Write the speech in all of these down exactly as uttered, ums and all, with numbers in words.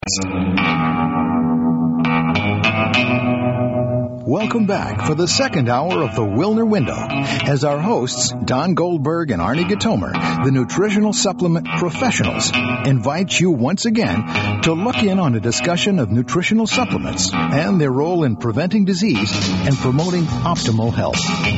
Welcome back for the second hour of the Wilner Window as our hosts, Don Goldberg and Arnie Gatomer, the nutritional supplement professionals, invite you once again to look in on a discussion of nutritional supplements and their role in preventing disease and promoting optimal health.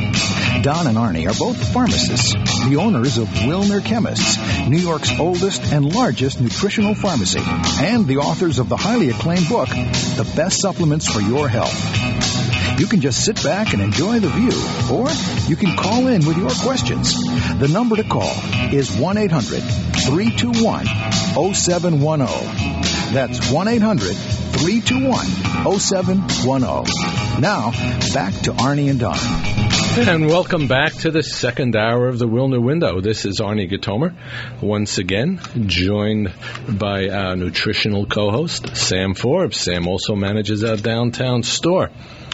Don and Arnie are both pharmacists, the owners of Wilner Chemists, New York's oldest and largest nutritional pharmacy, and the authors of the highly acclaimed book, The Best Supplements for Your Health. You can just sit back and enjoy the view, or you can call in with your questions. The number to call is one eight hundred three two one oh seven one oh. That's one eight hundred three two one oh seven one oh. Now, back to Arnie and Don. And welcome back to the second hour of the Wilner Window. This is Arnie Gatomer, once again joined by our nutritional co-host, Sam Forbes. Sam also manages our downtown store.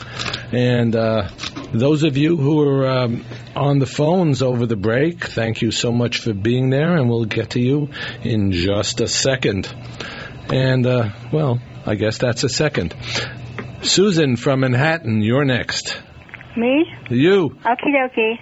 And uh, those of you who are um, on the phones over the break, thank you so much for being there, and we'll get to you in just a second. And, uh, well, I guess that's a second. Susan from Manhattan, you're next. Me? You. Okie dokie.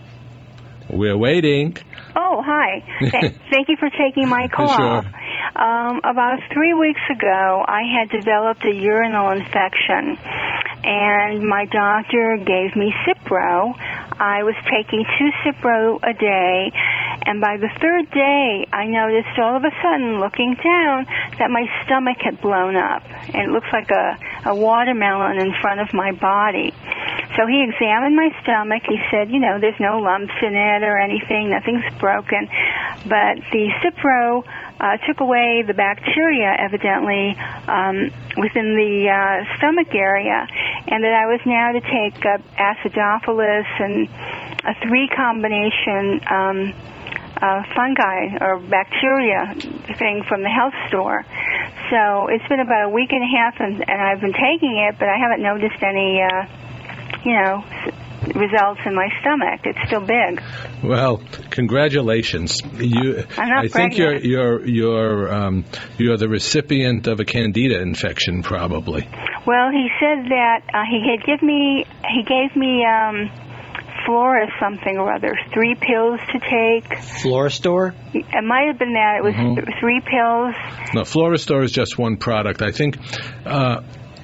We're waiting. Oh, hi. Th- thank you for taking my call. Sure. Um, about three weeks ago, I had developed a urinal infection, and my doctor gave me Cipro. I was taking two Cipro a day, and by the third day, I noticed all of a sudden, looking down, that my stomach had blown up. And it looks like a, a watermelon in front of my body. So he examined my stomach. He said, you know, there's no lumps in it or anything. Nothing's broken. But the Cipro uh, took away the bacteria, evidently, um, within the uh, stomach area, and that I was now to take uh, acidophilus and a three combination um, uh, fungi or bacteria thing from the health store. So it's been about a week and a half, and, and I've been taking it, but I haven't noticed any, uh, you know, results in my stomach. It's still big. Well, congratulations. You, I'm not I think pregnant. you're you're you're um, you're the recipient of a candida infection, probably. Well, he said that uh, he had give me he gave me um, Flora something or other, three pills to take. Floristor? It might have been that. It was Mm-hmm. th- three pills. No, Floristor is just one product. I think. Uh,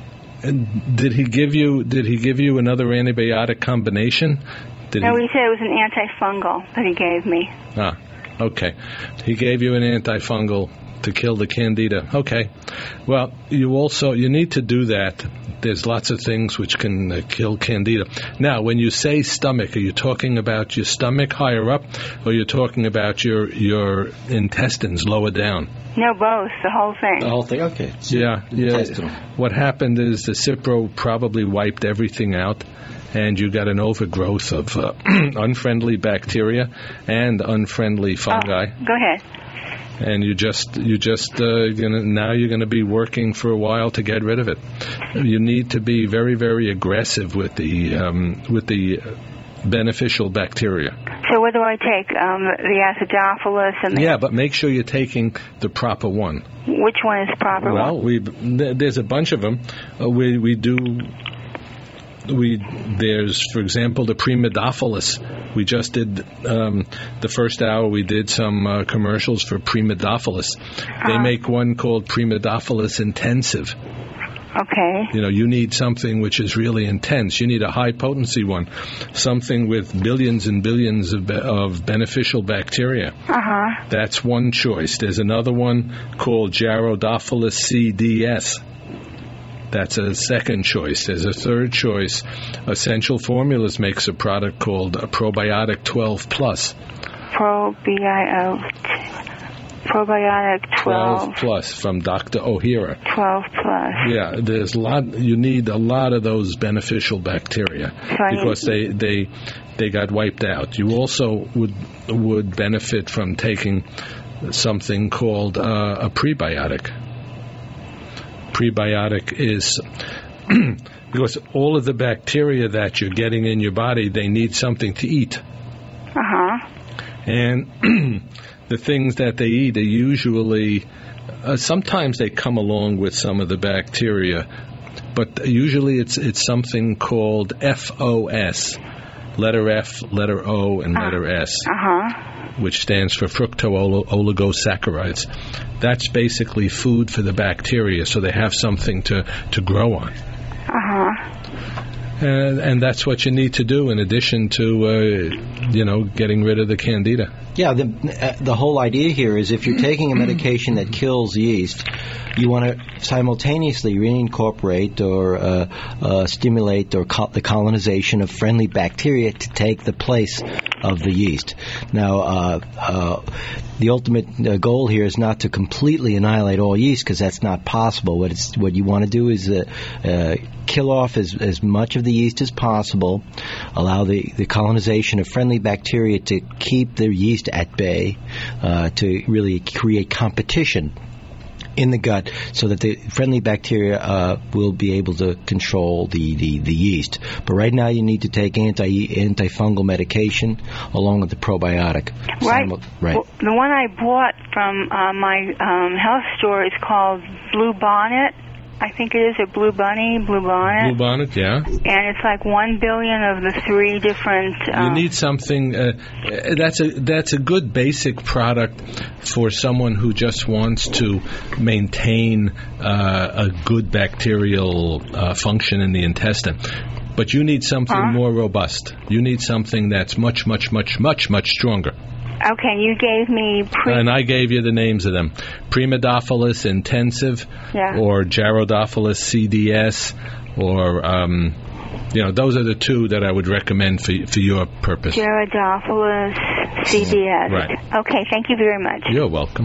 And did he give you? Did he give you another antibiotic combination? Did No, he? he said it was an antifungal that he gave me. Ah, okay. He gave you an antifungal to kill the candida. Okay. Well, you also you need to do that. There's lots of things which can uh, kill candida. Now, when you say stomach, are you talking about your stomach higher up, or you're talking about your your intestines lower down? No, both, the whole thing. The whole thing? Okay. So Yeah, yeah. intestinal. What happened is the Cipro probably wiped everything out, and you got an overgrowth of uh, unfriendly bacteria and unfriendly fungi. Oh, go ahead. And you just you just uh, gonna now you're going to be working for a while to get rid of it. You need to be very very aggressive with the um, with the beneficial bacteria. So what do I take? Um, the acidophilus and the... Yeah, but make sure you're taking the proper one. Which one is proper? Well, one? we there's a bunch of them. Uh, we we do. We there's for example the Primidophilus. We just did um, the first hour. We did some uh, commercials for Primidophilus. They Uh-huh. make one called Primidophilus Intensive. Okay. You know, you need something which is really intense. You need a high potency one, something with billions and billions of, be- of beneficial bacteria. Uh-huh. That's one choice. There's another one called Gyrodophilus C D S. That's a second choice. There's a third choice. Essential Formulas makes a product called a Probiotic twelve plus. Probiotic. Probiotic twelve. twelve plus from Doctor O'Hara. twelve plus. Yeah, there's a lot. You need a lot of those beneficial bacteria So I because need- they they they got wiped out. You also would would benefit from taking something called uh, a prebiotic. Prebiotic is because all of the bacteria that you're getting in your body, they need something to eat, Uh-huh. and the things that they eat are usually uh, sometimes they come along with some of the bacteria, but usually it's it's something called F O S, letter F, letter O, and letter uh, S, uh-huh. which stands for fructooligosaccharides. That's basically food for the bacteria, so they have something to, to grow on. Uh-huh. And, and that's what you need to do in addition to, uh, you know, getting rid of the candida. Yeah, the uh, the whole idea here is if you're taking a medication that kills yeast, you want to simultaneously reincorporate or uh, uh, stimulate or co- the colonization of friendly bacteria to take the place of the yeast. Now, uh, uh, the ultimate uh, goal here is not to completely annihilate all yeast, because that's not possible. What it's what you want to do is uh, uh, kill off as, as much of the yeast as possible, allow the, the colonization of friendly bacteria to keep the yeast at bay, uh, to really create competition in the gut so that the friendly bacteria uh, will be able to control the, the, the yeast. But right now you need to take anti antifungal medication along with the probiotic. Right. Simul- right. Well, the one I bought from uh, my um, health store is called Blue Bonnet. I think it is a Blue Bunny, Blue Bonnet. Blue Bonnet, yeah. And it's like one billion of the three different... Um, you need something... Uh, that's a that's a good basic product for someone who just wants to maintain uh, a good bacterial uh, function in the intestine. But you need something huh? more robust. You need something that's much, much, much, much, much stronger. Okay, you gave me... Pre- and I gave you the names of them. Primodophilus intensive, yeah. or Gyrodophilus C D S, or, um, you know, those are the two that I would recommend for for your purpose. Gyrodophilus C D S. Right. Okay, thank you very much. You're welcome.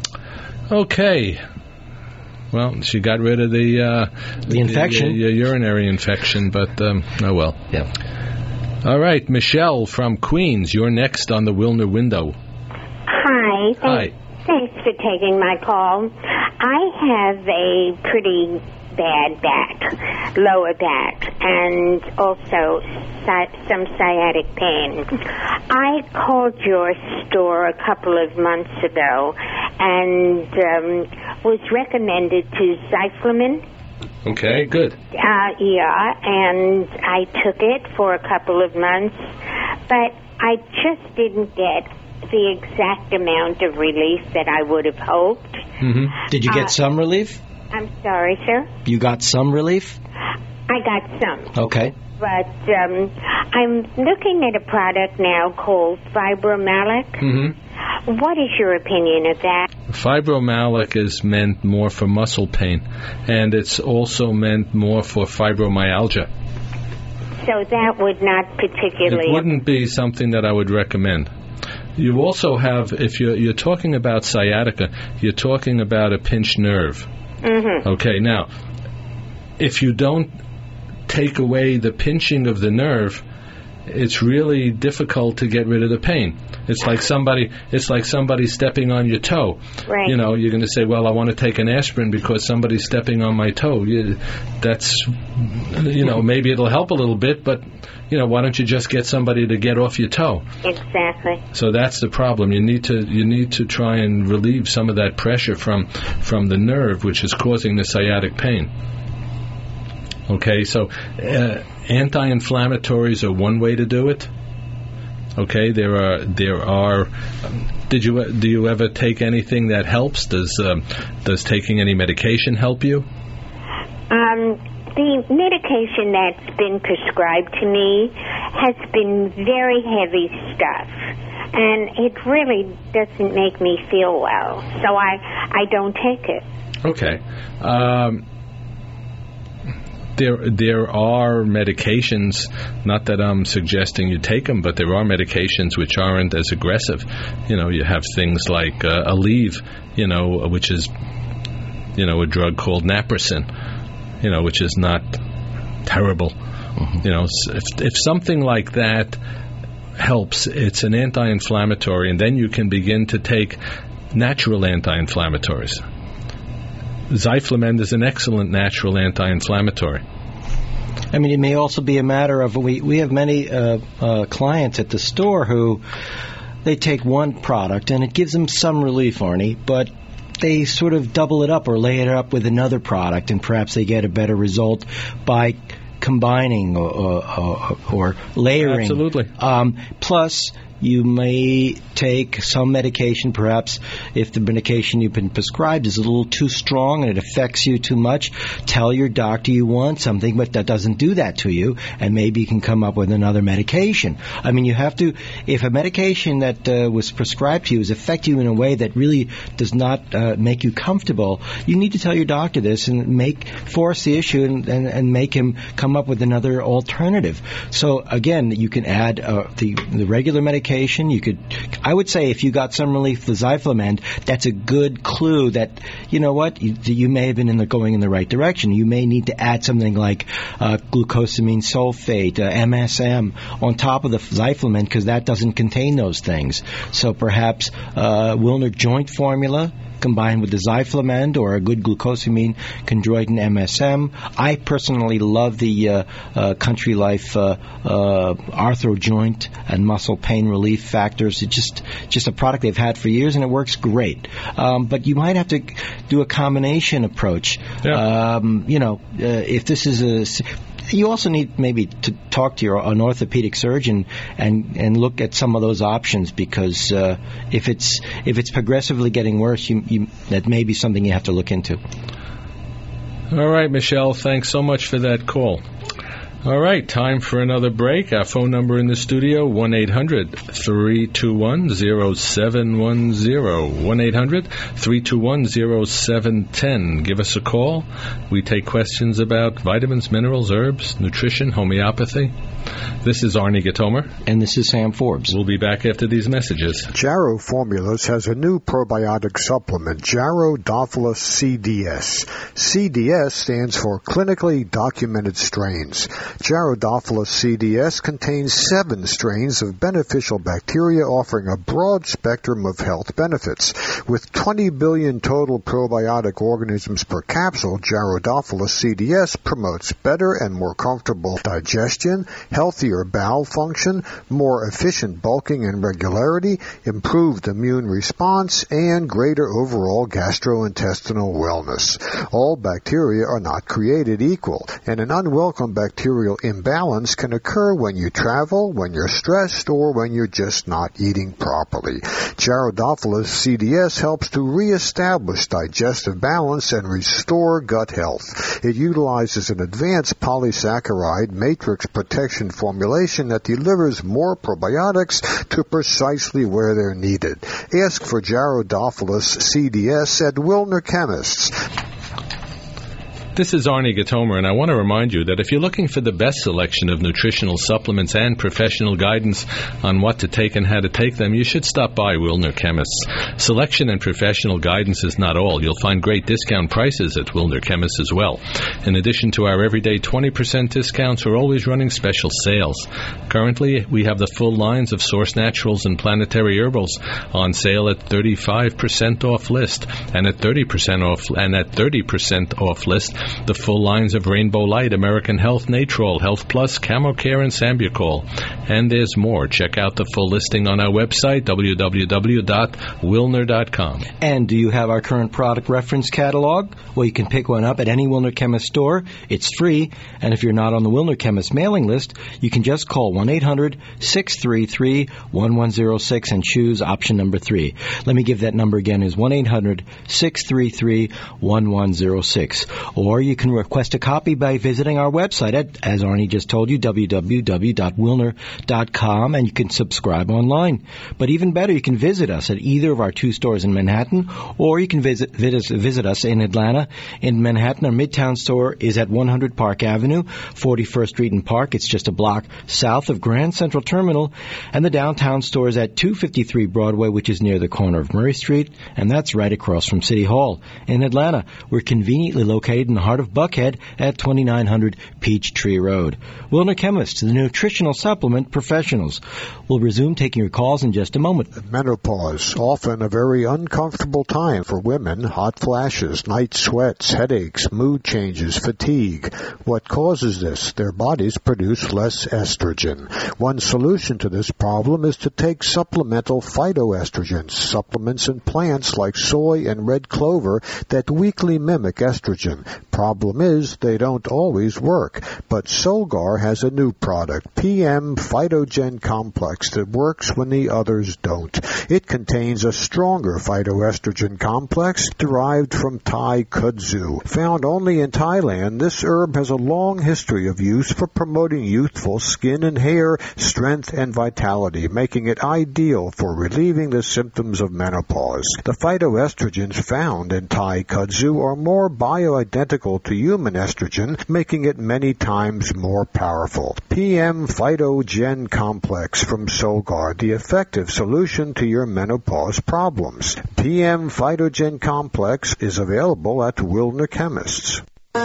Okay. Well, she got rid of the... Uh, the infection. The, the, the urinary infection, but, um, oh well. Yeah. All right, Michelle from Queens, you're next on the Wilner Window. Hi. Thanks, Hi. Thanks for taking my call. I have a pretty bad back, lower back, and also si- some sciatic pain. I called your store a couple of months ago and um, was recommended to Zyflamin. Okay, good. Uh, yeah, and I took it for a couple of months, but I just didn't get the exact amount of relief that I would have hoped. Mm-hmm. Did you get uh, some relief? I'm sorry, sir? You got some relief? I got some. Okay. But um, I'm looking at a product now called Fibromalic. Mm-hmm. What is your opinion of that? Fibromalic is meant more for muscle pain, and it's also meant more for fibromyalgia. So that would not particularly... It wouldn't be something that I would recommend. You also have, if you're, you're talking about sciatica, you're talking about a pinched nerve. Mm-hmm. Okay, now, if you don't take away the pinching of the nerve, it's really difficult to get rid of the pain. It's like somebody it's like somebody stepping on your toe. Right. You know, you're going to say, well, I want to take an aspirin because somebody's stepping on my toe. You, that's, you know, maybe it'll help a little bit, but, you know, why don't you just get somebody to get off your toe? Exactly. So that's the problem. You need to you need to try and relieve some of that pressure from from the nerve, which is causing the sciatic pain. Okay, so uh, anti-inflammatories are one way to do it. Okay, there are there are. Um, did you do you ever take anything that helps? Does um, does taking any medication help you? Um, the medication that's been prescribed to me has been very heavy stuff, and it really doesn't make me feel well. So I I don't take it. Okay. Um, There, there are medications, not that I'm suggesting you take them, but there are medications which aren't as aggressive. You know, you have things like uh, Aleve, you know, which is, you know, a drug called Naprosyn, you know, which is not terrible. Mm-hmm. You know, if, if something like that helps, it's an anti-inflammatory, and then you can begin to take natural anti-inflammatories. Zyflamin is an excellent natural anti-inflammatory. I mean, it may also be a matter of, we, we have many uh, uh, clients at the store who, they take one product and it gives them some relief, Arnie, but they sort of double it up or lay it up with another product, and perhaps they get a better result by combining or, or, or layering. Absolutely. Um, plus, you may take some medication, perhaps if the medication you've been prescribed is a little too strong and it affects you too much, tell your doctor you want something, but that doesn't do that to you, and maybe you can come up with another medication. I mean, you have to, if a medication that uh, was prescribed to you is affecting you in a way that really does not uh, make you comfortable, you need to tell your doctor this and make force the issue and, and, and make him come up with another alternative. So, again, you can add uh, the, the regular medication. You could, I would say, if you got some relief with Zyflamend, that's a good clue that, you know what, you, you may have been in the, going in the right direction. You may need to add something like uh, glucosamine sulfate, uh, M S M, on top of the Zyflamend, because that doesn't contain those things. So perhaps uh, Wilner joint formula combined with the Zyflamend or a good glucosamine chondroitin M S M. I personally love the uh, uh, Country Life uh, uh, arthro joint and muscle pain relief factors. It's just just a product they've had for years, and it works great. Um, but you might have to do a combination approach. Yeah. Um, you know, uh, if this is a... You also need maybe to talk to your an orthopedic surgeon and, and look at some of those options, because uh, if it's if it's progressively getting worse, you, you, that may be something you have to look into. All right, Michelle, thanks so much for that call. All right, time for another break. Our phone number in the studio, one eight hundred three two one zero seven one zero, one eight hundred three two one zero seven one zero. Give us a call. We take questions about vitamins, minerals, herbs, nutrition, homeopathy. This is Arnie Gatomer. And this is Sam Forbes. We'll be back after these messages. Jarrow Formulas has a new probiotic supplement, Jarrow-Dophilus C D S. C D S stands for Clinically Documented Strains. Jarrow-Dophilus C D S contains seven strains of beneficial bacteria offering a broad spectrum of health benefits. With twenty billion total probiotic organisms per capsule, Jarrow-Dophilus C D S promotes better and more comfortable digestion, healthier bowel function, more efficient bulking and regularity, improved immune response, and greater overall gastrointestinal wellness. All bacteria are not created equal, and an unwelcome bacterial imbalance can occur when you travel, when you're stressed, or when you're just not eating properly. Jarrow-Dophilus C D S helps to reestablish digestive balance and restore gut health. It utilizes an advanced polysaccharide matrix protection formulation that delivers more probiotics to precisely where they're needed. Ask for Jarrow-Dophilus C D S at Wilner Chemists. This is Arnie Gatomer, and I want to remind you that if you're looking for the best selection of nutritional supplements and professional guidance on what to take and how to take them, you should stop by Wilner Chemists. Selection and professional guidance is not all. You'll find great discount prices at Wilner Chemists as well. In addition to our everyday twenty percent discounts, we're always running special sales. Currently, we have the full lines of Source Naturals and Planetary Herbals on sale at thirty-five percent off list, and at thirty percent off and at thirty percent off list, the full lines of Rainbow Light, American Health, Natrol, Health Plus, Camo Care, and Sambucol. And there's more. Check out the full listing on our website, w w w dot wilner dot com. And do you have our current product reference catalog? Well, you can pick one up at any Wilner Chemist store. It's free. And if you're not on the Wilner Chemist mailing list, you can just call one eight hundred six three three one one zero six and choose option number three. Let me give that number again. Is one eight hundred six three three one one zero six. Or you can request a copy by visiting our website at, as Arnie just told you, w w w dot wilner dot com, and you can subscribe online. But even better, you can visit us at either of our two stores in Manhattan, or you can visit visit, visit us in Atlanta. In Manhattan, our Midtown store is at one hundred Park Avenue, forty-first Street and Park. It's just a block south of Grand Central Terminal. And the downtown store is at two fifty-three Broadway, which is near the corner of Murray Street, and that's right across from City Hall. In Atlanta, we're conveniently located in heart of Buckhead at twenty-nine hundred Peachtree Road. Wilner Chemists, the nutritional supplement professionals. We'll resume taking your calls in just a moment. Menopause, often a very uncomfortable time for women. Hot flashes, night sweats, headaches, mood changes, fatigue. What causes this? Their bodies produce less estrogen. One solution to this problem is to take supplemental phytoestrogens, supplements in plants like soy and red clover that weakly mimic estrogen. Problem is, they don't always work. But Solgar has a new product, P M Phytogen Complex, that works when the others don't. It contains a stronger phytoestrogen complex derived from Thai kudzu. Found only in Thailand, this herb has a long history of use for promoting youthful skin and hair, strength and vitality, making it ideal for relieving the symptoms of menopause. The phytoestrogens found in Thai kudzu are more bioidentical to human estrogen, making it many times more powerful. P M Phytogen Complex from Solgar, the effective solution to your menopause problems. P M Phytogen Complex is available at Wilner Chemists.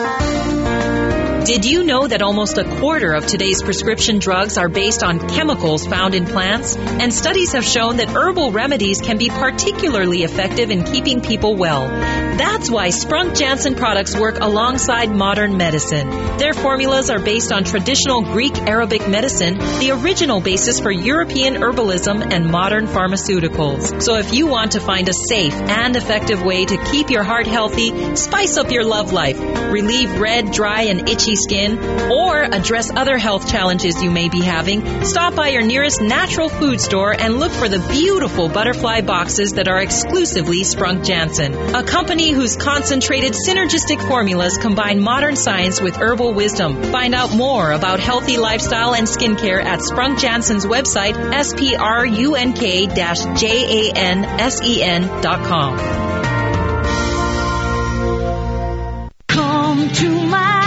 Did you know that almost a quarter of today's prescription drugs are based on chemicals found in plants? And studies have shown that herbal remedies can be particularly effective in keeping people well. That's why Sprunk Janssen products work alongside modern medicine. Their formulas are based on traditional Greek Arabic medicine, the original basis for European herbalism and modern pharmaceuticals. So if you want to find a safe and effective way to keep your heart healthy, spice up your love life, relieve red, dry, and itchy skin, or address other health challenges you may be having, stop by your nearest natural food store and look for the beautiful butterfly boxes that are exclusively Sprunk Janssen, a company whose concentrated synergistic formulas combine modern science with herbal wisdom. Find out more about healthy lifestyle and skincare at Sprunk Janssen's website, S P R U N K J A N S E N dot com. Come to my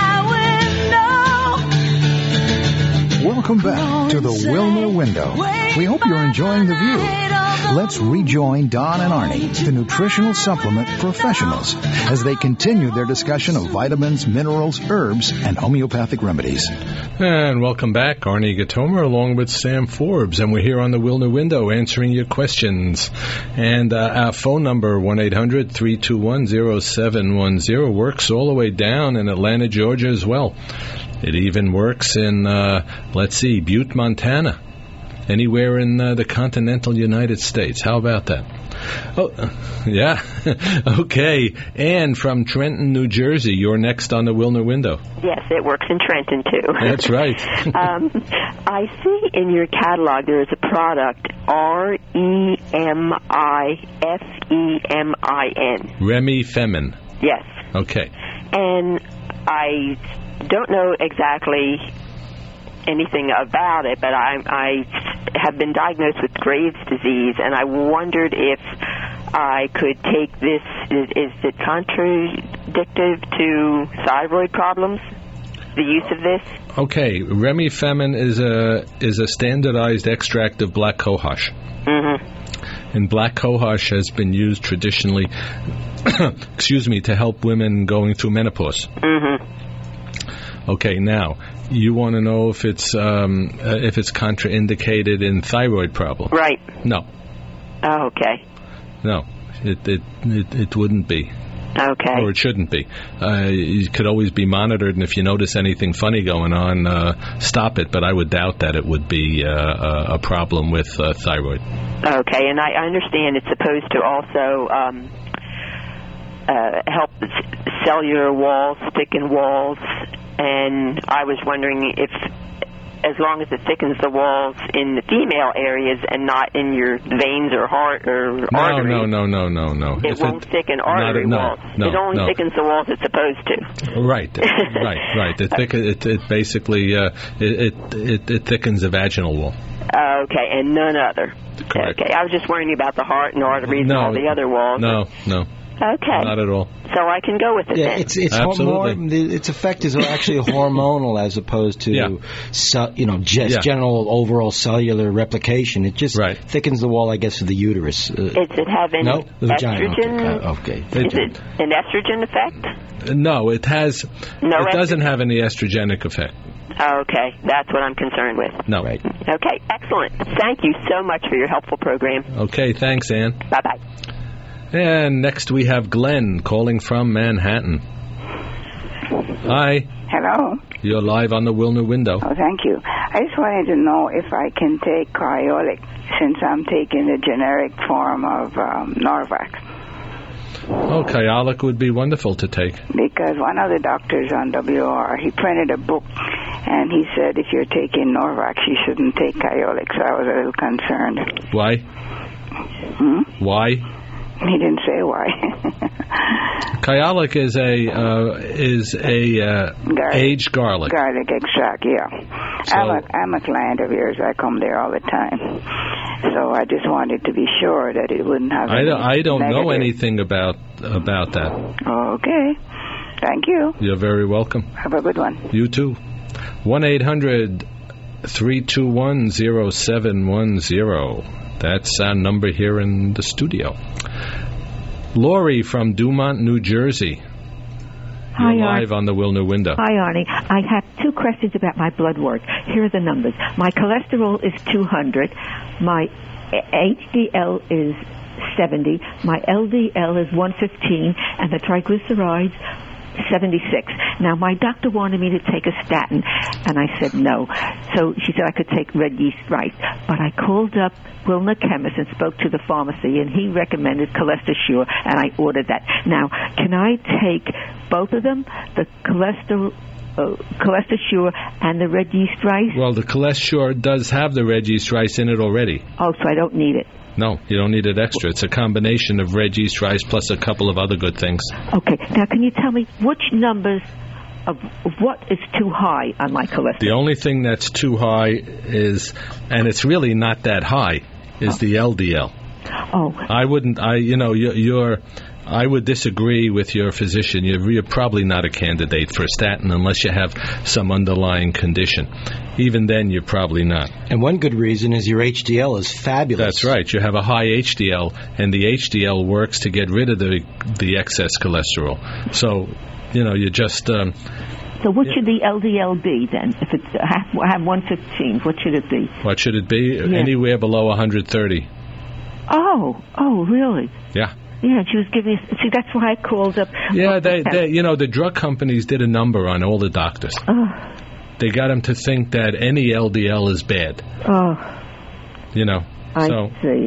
Welcome back to the Wilner Window. We hope you're enjoying the view. Let's rejoin Don and Arnie, the nutritional supplement professionals, as they continue their discussion of vitamins, minerals, herbs, and homeopathic remedies. And welcome back, Arnie Gatomer, along with Sam Forbes, and we're here on the Wilner Window answering your questions. And uh, our phone number, one eight hundred three two one oh seven one oh, works all the way down in Atlanta, Georgia as well. It even works in, uh, let's see, Butte, Montana. Anywhere in uh, the continental United States. How about that? Oh, yeah. Okay. Ann from Trenton, New Jersey. You're next on the Wilner Window. Yes, it works in Trenton, too. That's right. um, I see in your catalog there is a product, R E M I F E M I N. Remifemin. Yes. Okay. And I don't know exactly anything about it, but I, I have been diagnosed with Graves' disease, and I wondered if I could take this. Is, is it contradictive to thyroid problems, the use of this? Okay, Remifemin is a is a standardized extract of black cohosh. Mm-hmm. And black cohosh has been used traditionally, excuse me, to help women going through menopause. Mm-hmm. Okay, now you want to know if it's um, uh, if it's contraindicated in thyroid problems? Right. No. Oh, okay. No, it it it, it wouldn't be. Okay. Or it shouldn't be. Uh, it could always be monitored, and if you notice anything funny going on, uh, stop it. But I would doubt that it would be uh, a problem with uh, thyroid. Okay, and I understand it's supposed to also um, uh, help cellular walls, thicken walls. And I was wondering if, as long as it thickens the walls in the female areas and not in your veins or heart or no, arteries. No, no, no, no, no, no. It if won't it, thicken artery no, walls. No, it only no. thickens the walls it's supposed to. Right, right, right. It, thick, it, it basically uh, it, it it thickens the vaginal wall. Okay, and none other. Correct. Okay, I was just worrying about the heart and arteries no, and all the other walls. No, no. Okay. Not at all. So I can go with it Yeah, then. it's it's Absolutely. more, its effect is actually hormonal as opposed to, Yeah. ce- you know, just Yeah. general overall cellular replication. It just Right. thickens the wall, I guess, of the uterus. Uh, Does it have any no, the vagina. estrogen? Okay. Uh, okay. Is it an estrogen effect? No, it has. No it doesn't estrogen? have any estrogenic effect. Okay, that's what I'm concerned with. No. Right. Okay, excellent. Thank you so much for your helpful program. Okay, thanks, Ann. Bye-bye. And next we have Glenn calling from Manhattan. Hi, Hello. you're live on the Wilner Window. Oh, thank you. I just wanted to know if I can take Cryolic since I'm taking the generic form of um, Norvax. Oh, Kyolic would be wonderful to take. Because one of the doctors on W R, he printed a book, and he said if you're taking Norvax, you shouldn't take Cryolic. So I was a little concerned. Why? Hmm? Why? He didn't say why. Kyolic is a uh, is a uh, Garlic. aged garlic. Garlic extract, yeah. So- I'm, a, I'm a client of yours. I come there all the time. So I just wanted to be sure that it wouldn't have I any don't, I don't know negative- anything about about that. Okay. Thank you. You're very welcome. Have a good one. You too. one eight hundred three two one zero seven one zero. That's our number here in the studio. Lori from Dumont, New Jersey. Hi, You're Ar- live on the Wilner Window. Hi, Arnie. I have two questions about my blood work. Here are the numbers. My cholesterol is two hundred. My H D L is seventy. My L D L is one fifteen. And the triglycerides, seventy-six. Now, my doctor wanted me to take a statin, and I said no. So she said I could take red yeast rice. But I called up Wilner Chemist and spoke to the pharmacy, and he recommended CholesteSure, and I ordered that. Now, can I take both of them, the cholesterol, uh, CholesteSure and the red yeast rice? Well, the CholesteSure does have the red yeast rice in it already. Oh, so I don't need it. No, you don't need it extra. It's a combination of red yeast rice plus a couple of other good things. Okay. Now, can you tell me which numbers of what is too high on my cholesterol? The only thing that's too high is, and it's really not that high, is the L D L. Oh. I wouldn't, I, you know, you're, you're I would disagree with your physician. You're, you're probably not a candidate for a statin unless you have some underlying condition. Even then, you're probably not. And one good reason is your H D L is fabulous. That's right. You have a high H D L, and the H D L works to get rid of the the excess cholesterol. So, you know, you just... Um, So what should the L D L be then? If it's I have, I have one fifteen, what should it be? what should it be? Yeah. Anywhere below one hundred thirty. Oh, oh, really? Yeah. Yeah, she was giving us... See, that's why I called up... Yeah, they, they, you know, the drug companies did a number on all the doctors. Oh, They got them to think that any L D L is bad. oh, You know. I so, see.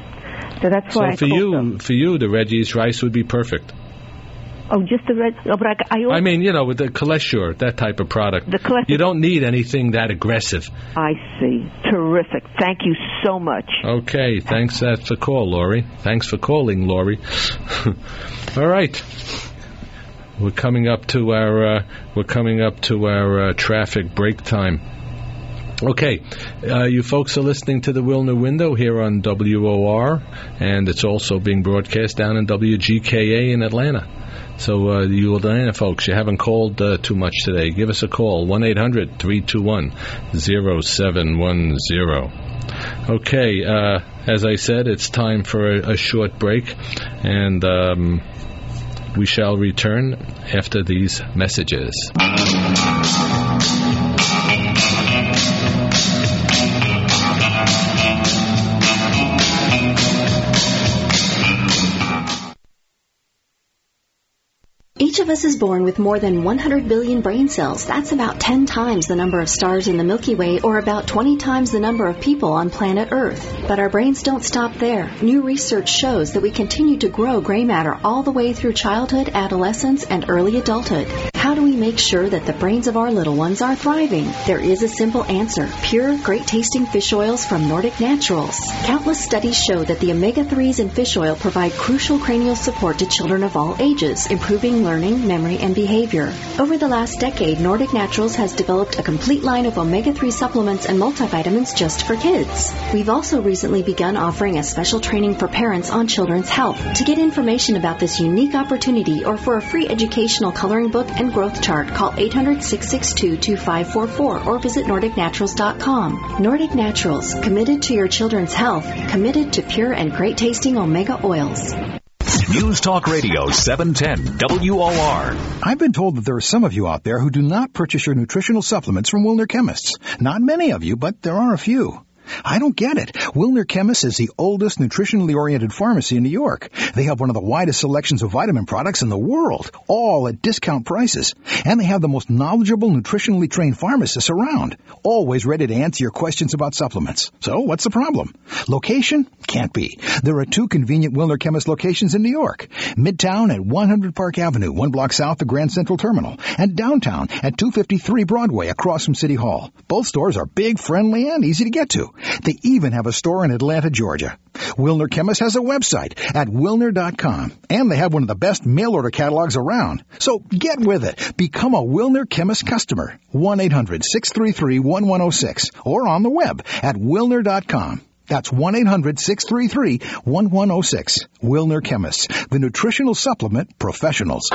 So that's so why I for called you, them. for you, the red yeast rice would be perfect. Oh, just the red... Oh, but I... I, also, I mean, you know, with the CholesteSure, that type of product, The Choleste- you don't need anything that aggressive. I see. Terrific. Thank you so much. Okay, thanks uh, for call, Lori. Thanks for calling, Lori. All right, we're coming up to our uh, we're coming up to our uh, traffic break time. Okay, uh, you folks are listening to the Wilner Window here on W O R, and it's also being broadcast down in W G K A in Atlanta. So, uh, you Atlanta folks, you haven't called uh, too much today. Give us a call, one eight hundred three two one zero seven one zero. Okay, uh, as I said, it's time for a, a short break, and um, we shall return after these messages. Each of us is born with more than one hundred billion brain cells. That's about ten times the number of stars in the Milky Way, or about twenty times the number of people on planet Earth. But our brains don't stop there. New research shows that we continue to grow gray matter all the way through childhood, adolescence, and early adulthood. How do we make sure that the brains of our little ones are thriving? There is a simple answer. Pure, great-tasting fish oils from Nordic Naturals. Countless studies show that the omega threes in fish oil provide crucial cranial support to children of all ages, improving learning, vision, memory, and behavior. Over the last decade, Nordic Naturals has developed a complete line of omega three supplements and multivitamins just for kids. We've also recently begun offering a special training for parents on children's health. To get information about this unique opportunity or for a free educational coloring book and growth chart, call eight hundred, six six two, two five four four or visit nordic naturals dot com. Nordic Naturals, committed to your children's health, committed to pure and great tasting omega oils. News Talk Radio seven ten W O R. I've been told that there are some of you out there who do not purchase your nutritional supplements from Wilner Chemists. Not many of you, but there are a few. I don't get it. Wilner Chemists is the oldest nutritionally oriented pharmacy in New York. They have one of the widest selections of vitamin products in the world, all at discount prices. And they have the most knowledgeable nutritionally trained pharmacists around, always ready to answer your questions about supplements. So what's the problem? Location? Can't be. There are two convenient Wilner Chemist locations in New York. Midtown at one hundred Park Avenue, one block south of Grand Central Terminal, and downtown at two fifty-three Broadway across from City Hall. Both stores are big, friendly, and easy to get to. They even have a store in Atlanta, Georgia. Wilner Chemist has a website at wilner dot com, and they have one of the best mail-order catalogs around. So get with it. Become a Wilner Chemist customer. one eight hundred, six three three, one one zero six or on the web at wilner dot com. That's one eight hundred, six three three, one one zero six. Wilner Chemists, the nutritional supplement professionals.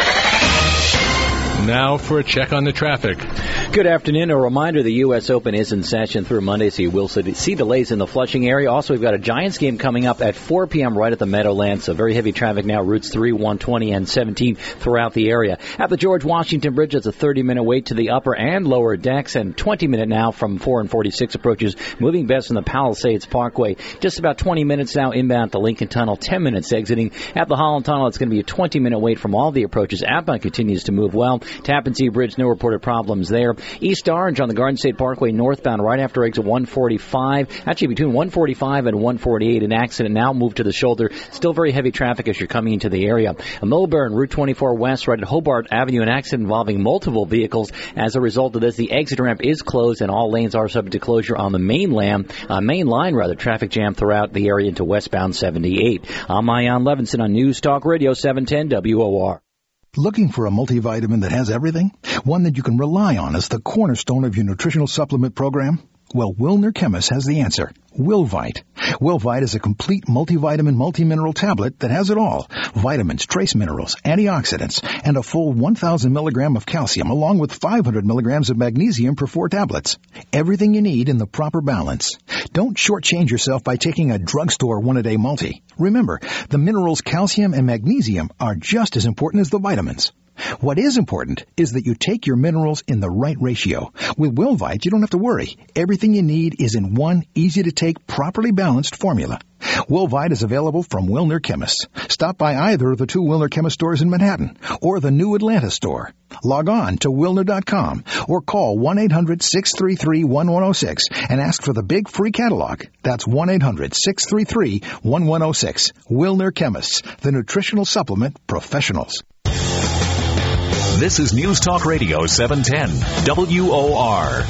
Now for a check on the traffic. Good afternoon. A reminder, the U S Open is in session through Monday, so you will see delays in the Flushing area. Also, we've got a Giants game coming up at four p.m. right at the Meadowlands. So very heavy traffic now, routes three, one twenty, and seventeen throughout the area. At the George Washington Bridge, it's a thirty-minute wait to the upper and lower decks, and twenty-minute now from four and forty-six approaches. Moving best in the Palisades Parkway. Just about twenty minutes now inbound to Lincoln Tunnel, ten minutes exiting. At the Holland Tunnel, it's going to be a twenty-minute wait from all the approaches. Outbound continues to move well. Tappan Zee Bridge, no reported problems there. East Orange on the Garden State Parkway northbound right after exit one forty-five. Actually, between one forty-five and one forty-eight, an accident now moved to the shoulder. Still very heavy traffic as you're coming into the area. A Millburn, Route twenty-four West, right at Hobart Avenue, an accident involving multiple vehicles. As a result of this, the exit ramp is closed and all lanes are subject to closure on the main line. Uh, main line, rather, traffic jam throughout the area into westbound seventy-eight. I'm Ian Levinson on News Talk Radio seven ten W O R. Looking for a multivitamin that has everything? One that you can rely on as the cornerstone of your nutritional supplement program? Well, Wilner Chemist has the answer. Wilvite. Wilvite is a complete multivitamin, multimineral tablet that has it all. Vitamins, trace minerals, antioxidants, and a full one thousand milligrams of calcium, along with five hundred milligrams of magnesium per four tablets. Everything you need in the proper balance. Don't shortchange yourself by taking a drugstore one-a-day multi. Remember, the minerals calcium and magnesium are just as important as the vitamins. What is important is that you take your minerals in the right ratio. With Wilvite, you don't have to worry. Everything you need is in one easy-to-take, properly balanced formula. Wilvite is available from Wilner Chemists. Stop by either of the two Wilner Chemist stores in Manhattan or the new Atlanta store. Log on to wilner dot com or call one eight hundred, six three three, one one zero six and ask for the big free catalog. That's one eight hundred, six three three, one one zero six. Wilner Chemists, the nutritional supplement professionals. This is News Talk Radio seven ten W O R.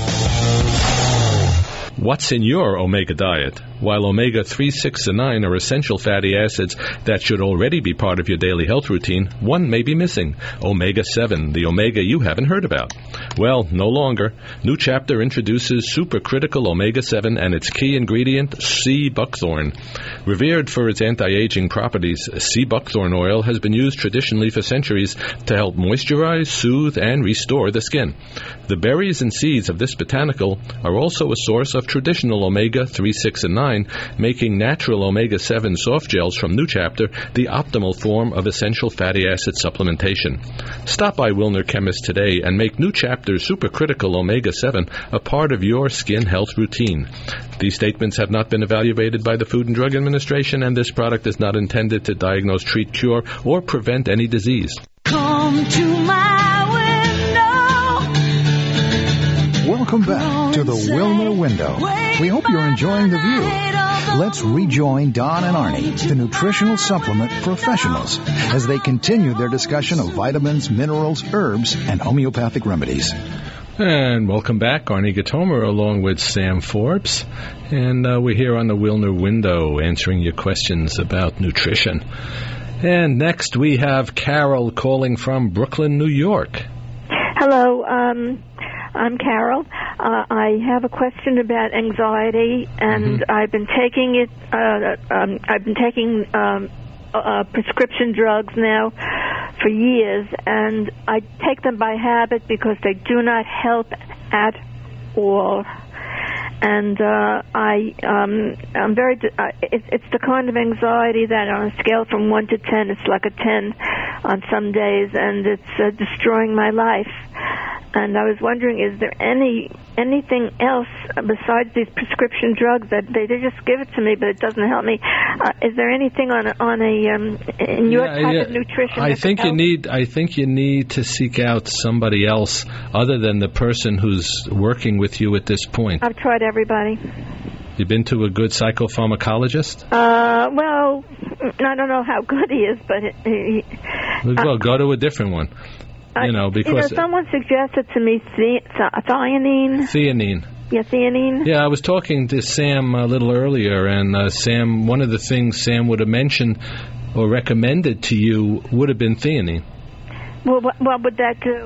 What's in your omega diet? While omega three, six, and nine are essential fatty acids that should already be part of your daily health routine, one may be missing, omega seven, the omega you haven't heard about. Well, no longer. New Chapter introduces supercritical omega seven and its key ingredient, sea buckthorn. Revered for its anti-aging properties, sea buckthorn oil has been used traditionally for centuries to help moisturize, soothe, and restore the skin. The berries and seeds of this botanical are also a source of traditional omega three, six, and nine, making natural omega seven soft gels from New Chapter the optimal form of essential fatty acid supplementation. Stop by Wilner Chemist today and make New Chapter's supercritical omega seven a part of your skin health routine. These statements have not been evaluated by the Food and Drug Administration, and this product is not intended to diagnose, treat, cure, or prevent any disease. Come to my window. Welcome back to the Wilner Window. We hope you're enjoying the view. Let's rejoin Don and Arnie, the nutritional supplement professionals, as they continue their discussion of vitamins, minerals, herbs, and homeopathic remedies. And welcome back, Arnie Gatomer, along with Sam Forbes. And uh, we're here on the Wilner Window answering your questions about nutrition. And next we have Carol calling from Brooklyn, New York. Hello, um, I'm Carol. Uh, I have a question about anxiety, and Mm-hmm. I've been taking it. Uh, um, I've been taking um, uh, prescription drugs now for years, and I take them by habit because they do not help at all. And uh, I, um, I'm very. Uh, it, it's the kind of anxiety that, on a scale from one to ten, it's like a ten on some days, and it's uh, destroying my life. And I was wondering, is there any anything else besides these prescription drugs that they, they just give it to me, but it doesn't help me? Uh, is there anything on a, on a um, in your Yeah, type yeah. of nutrition? I that think could you help? need. I think you need to seek out somebody else other than the person who's working with you at this point. I've tried everybody. You've been to a good psychopharmacologist? Uh, well, I don't know how good he is, but he, Well, go to a different one. Uh, You know, because you know, someone suggested to me the, theanine. theanine. Yeah, theanine. Yeah, I was talking to Sam a little earlier, and uh, Sam, one of the things Sam would have mentioned or recommended to you would have been theanine. Well, what, what would that do?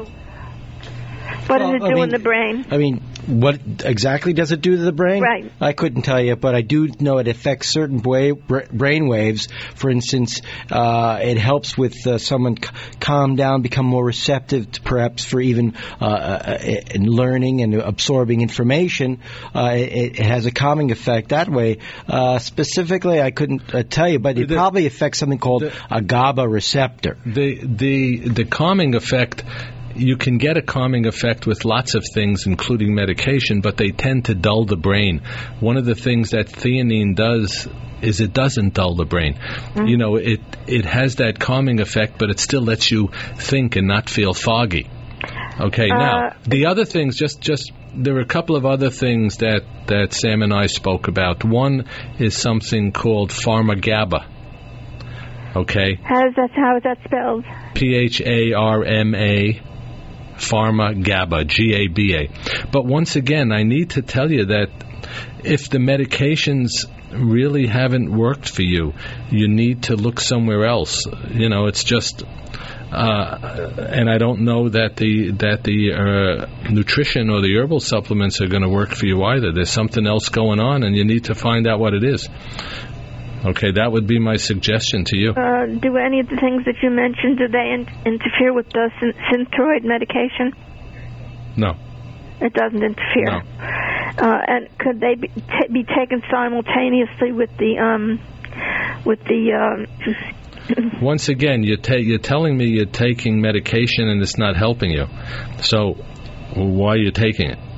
What Well, does it I do mean- in the brain? I mean, what exactly does it do to the brain? Right. I couldn't tell you, but I do know it affects certain bra- bra- brain waves. For instance, uh, it helps with uh, someone c- calm down, become more receptive, to perhaps for even uh, uh, in learning and absorbing information. Uh, it, it has a calming effect that way. Uh, specifically, I couldn't uh, tell you, but it The- probably affects something called a GABA receptor. The the the calming effect. You can get a calming effect with lots of things, including medication, but they tend to dull the brain. One of the things that theanine does is it doesn't dull the brain. Mm-hmm. You know, it it has that calming effect, but it still lets you think and not feel foggy. Okay, Uh, now, the other things, just, just there are a couple of other things that, that Sam and I spoke about. One is something called Pharmagaba. Okay? How is that? How is that spelled? P H A R M A, Pharmagaba, G A B A. But once again, I need to tell you that if the medications really haven't worked for you, you need to look somewhere else. You know, it's just, uh, and I don't know that the that the uh, nutrition or the herbal supplements are going to work for you either. There's something else going on, and you need to find out what it is. Okay, that would be my suggestion to you. Uh, do any of the things that you mentioned, do they in- interfere with the syn- Synthroid medication? No. It doesn't interfere. No. Uh, and could they be, t- be taken simultaneously with the um, with the? Um, Once again, you're, ta- you're telling me you're taking medication and it's not helping you. So, why are you taking it?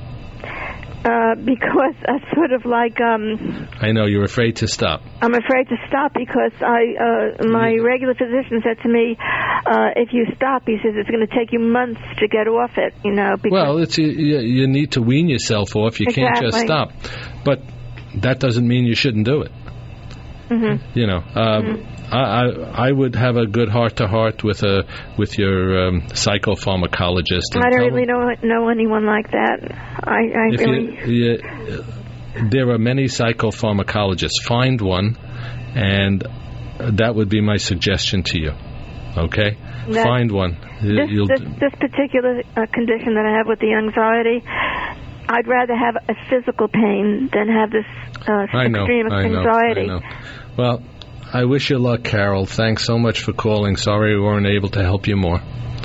uh, because I sort of like um, I know you're afraid to stop. I'm afraid to stop because I uh, my regular physician said to me, uh, if you stop, he says it's going to take you months to get off it. You know. Because Well, it's you, you need to wean yourself off. You can't just Exactly. stop. But that doesn't mean you shouldn't do it. Mm-hmm. You know, um, I, I I would have a good heart to heart with a with your um, psychopharmacologist. and I don't tell really them- know know anyone like that. I, I If really. you, you, there are many psychopharmacologists. Find one, and that would be my suggestion to you. Okay, That- find one. You- This, you'll- this, this particular uh, condition that I have with the anxiety, I'd rather have a physical pain than have this uh, I know, extreme I know, anxiety. I know. Well, I wish you luck, Carol. Thanks so much for calling. Sorry we weren't able to help you more.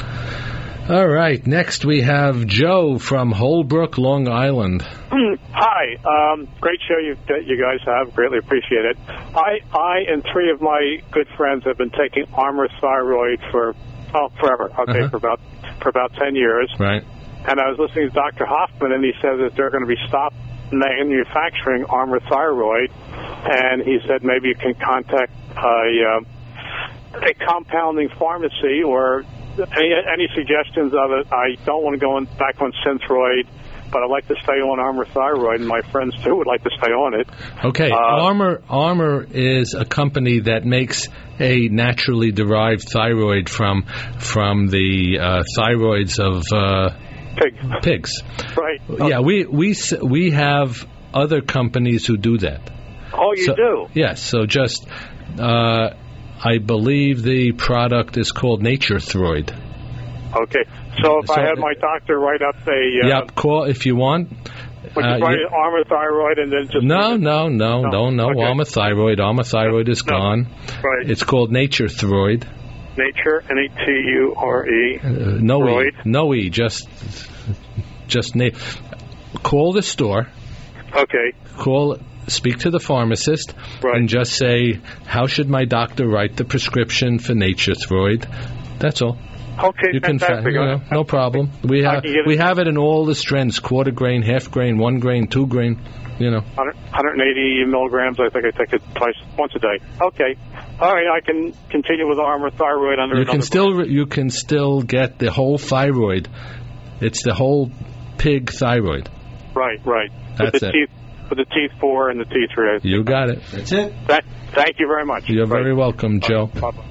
All right, next we have Joe from Holbrook, Long Island. Mm, Hi, um, great show you, that you guys have. Greatly appreciate it. I, I and three of my good friends have been taking Armour Thyroid for oh forever. Okay, Uh-huh. for about for about ten years. Right. And I was listening to Doctor Hoffman, and he said that they're going to be stopped manufacturing Armour Thyroid, and he said maybe you can contact a, um, a compounding pharmacy or any, any suggestions of it. I don't want to go in, back on Synthroid, but I'd like to stay on Armour Thyroid, and my friends too would like to stay on it. Okay, Uh, Armour Armour is a company that makes a naturally derived thyroid from from the uh, thyroids of uh, Pig. pigs. Right. Yeah, we we s- we have other companies who do that. Oh, you So- do? Yes. So just uh, I believe the product is called NatureThroid. Okay. So if So- I had my doctor write up a... Uh, Yep, call if you want. Would you Uh, write you- Armour Thyroid and then just... No, no, no, No, no, no. okay. Armour Thyroid. Armour Thyroid is gone. Right. It's called NatureThroid. Nature, N A T U R E. Uh, no E. Throid. No E. Just, just na- call the store. Okay. Call, speak to the pharmacist, Right. and just say, how should my doctor write the prescription for NatureThroid? That's all. Okay, You can, fa- fantastic. you know, no problem. We I have can get it. we have it in all the strengths: quarter grain, half grain, one grain, two grain. You know. one hundred eighty milligrams. I think I take it twice, once a day. Okay. All right. I can continue with Armour Thyroid under You another can still you can still get the whole thyroid. It's the whole pig thyroid. Right. Right. That's with the it. teeth, with the T four and the T three. You got it. That's it. That, thank you very much. You're Right. very welcome, Joe. Bye-bye.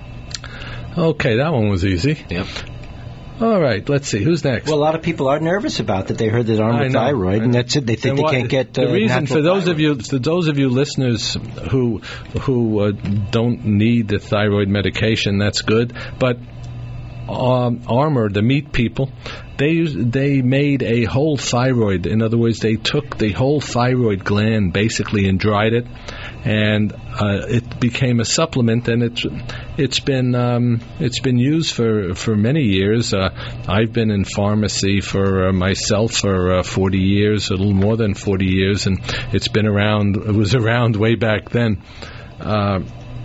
Okay, that one was easy. Yep. All right, let's see. Who's next? Well, a lot of people are nervous about that. They heard that I Armour know. Thyroid, and that's it. They think And they what- can't get uh, the reason natural for those thyroid. of you for those of you listeners who who uh, don't need the thyroid medication, that's good. But um, Armour, the meat people, they used, they made a whole thyroid. In other words, they took the whole thyroid gland basically and dried it, and uh, it became a supplement. And it's it's been um, it's been used for for many years. Uh, I've been in pharmacy for uh, myself for uh, forty years, a little more than forty years, and it's been around. It was around way back then, uh,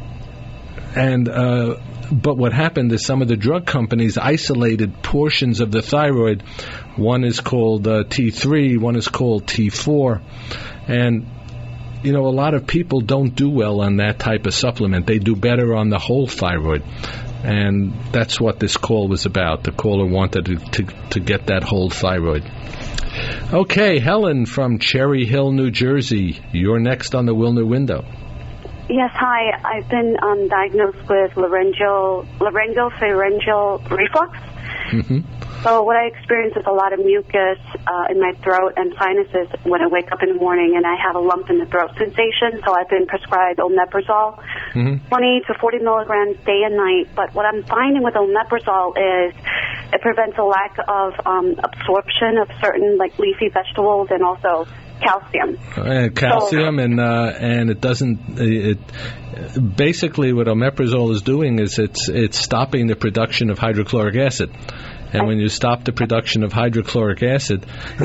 and. Uh, But what happened is some of the drug companies isolated portions of the thyroid. One is called uh, T three, one is called T four. And, you know, a lot of people don't do well on that type of supplement. They do better on the whole thyroid. And that's what this call was about. The caller wanted to, to, to get that whole thyroid. Okay, Helen from Cherry Hill, New Jersey. You're next on the Wilner Window. Yes, hi. I've been um, diagnosed with laryngeal, laryngopharyngeal reflux. Mm-hmm. So what I experience is a lot of mucus uh, in my throat and sinuses when I wake up in the morning, and I have a lump in the throat sensation. So I've been prescribed omeprazole, Mm-hmm. twenty to forty milligrams day and night. But what I'm finding with omeprazole is it prevents a lack of um, absorption of certain like leafy vegetables and also calcium. And calcium, and uh, and it doesn't. It basically what omeprazole is doing is it's it's stopping the production of hydrochloric acid, and when you stop the production of hydrochloric acid,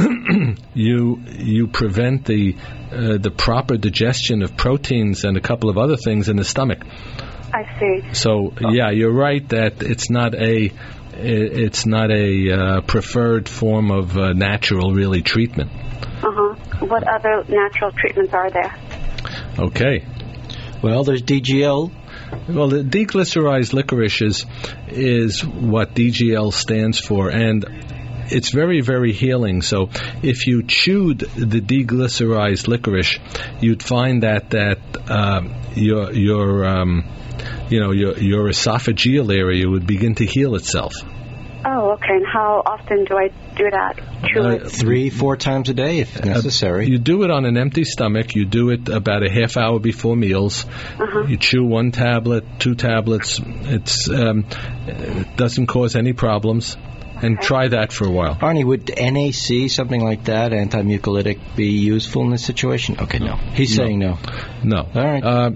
you you prevent the uh, the proper digestion of proteins and a couple of other things in the stomach. I see. So yeah, you're right that it's not a it's not a uh, preferred form of uh, natural really treatment. Uh-huh. What other natural treatments are there? Okay. Well, there's D G L. Well, the deglycerized licorice is, is what D G L stands for, and it's very, very healing. So if you chewed the deglycerized licorice, you'd find that that um, your your um, you know your your esophageal area would begin to heal itself. Oh, okay. And how often do I do that? Chew Uh, it? Three, four times a day if necessary. You do it on an empty stomach. You do it about a half hour before meals. Uh-huh. You chew one tablet, two tablets. It's um, it doesn't cause any problems. And try that for a while. Arnie, would N A C, something like that, antimucolytic, be useful in this situation? Okay, no. He's No. saying no. No. All right. Uh,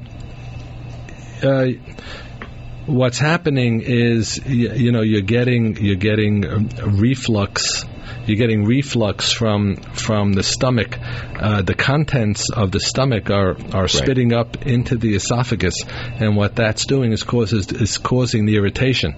uh, what's happening is, you, you know, you're getting you're getting um, reflux. You're getting reflux from from the stomach. Uh, the contents of the stomach are, are spitting up into the esophagus, and what that's doing is causes is causing the irritation.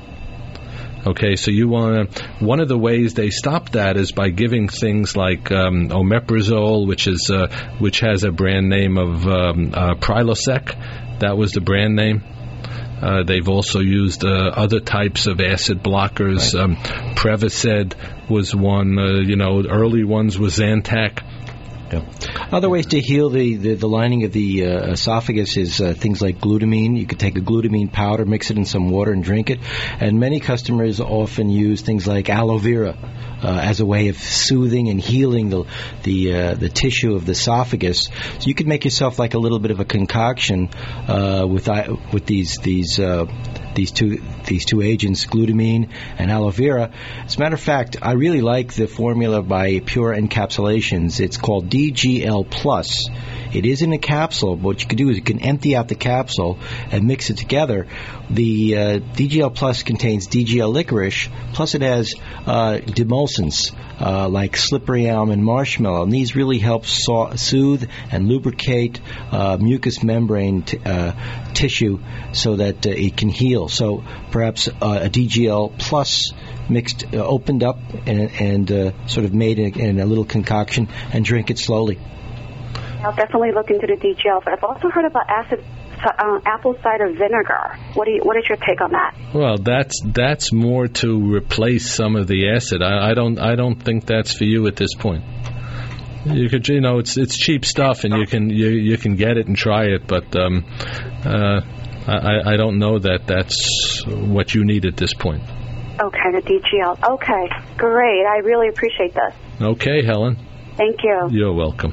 Okay, so you want to. One of the ways they stop that is by giving things like um, omeprazole, which is uh, which has a brand name of um, uh, Prilosec. That was the brand name. Uh, they've also used uh, other types of acid blockers. Right. Um, Prevacid was one. Uh, you know, early ones was Zantac. Yeah. Other ways to heal the, the, the lining of the uh, esophagus is uh, things like glutamine. You could take a glutamine powder, mix it in some water, and drink it. And many customers often use things like aloe vera uh, as a way of soothing and healing the the uh, the tissue of the esophagus. So you could make yourself like a little bit of a concoction uh, with uh, with these these. Uh, These two these two agents, glutamine and aloe vera. As a matter of fact, I really like the formula by Pure Encapsulations. It's called D G L Plus. It is in a capsule, but what you can do is you can empty out the capsule and mix it together. The uh, D G L Plus contains D G L licorice, plus it has uh, demulcents uh, like slippery elm and marshmallow. And these really help so- soothe and lubricate uh, mucous membrane t- uh, tissue so that uh, it can heal. So perhaps uh, a D G L Plus mixed, uh, opened up and, and uh, sort of made in a, in a little concoction, and drink it slowly. I'll definitely look into the D G L, but I've also heard about acid uh, apple cider vinegar. What do you, what is your take on that? Well, that's that's more to replace some of the acid. I, I don't I don't think that's for you at this point. You could, you know, it's it's cheap stuff, and you can you you can get it and try it, but um, uh, I I don't know that that's what you need at this point. Okay, the D G L. Okay, great. I really appreciate this. Okay, Helen. Thank you. You're welcome.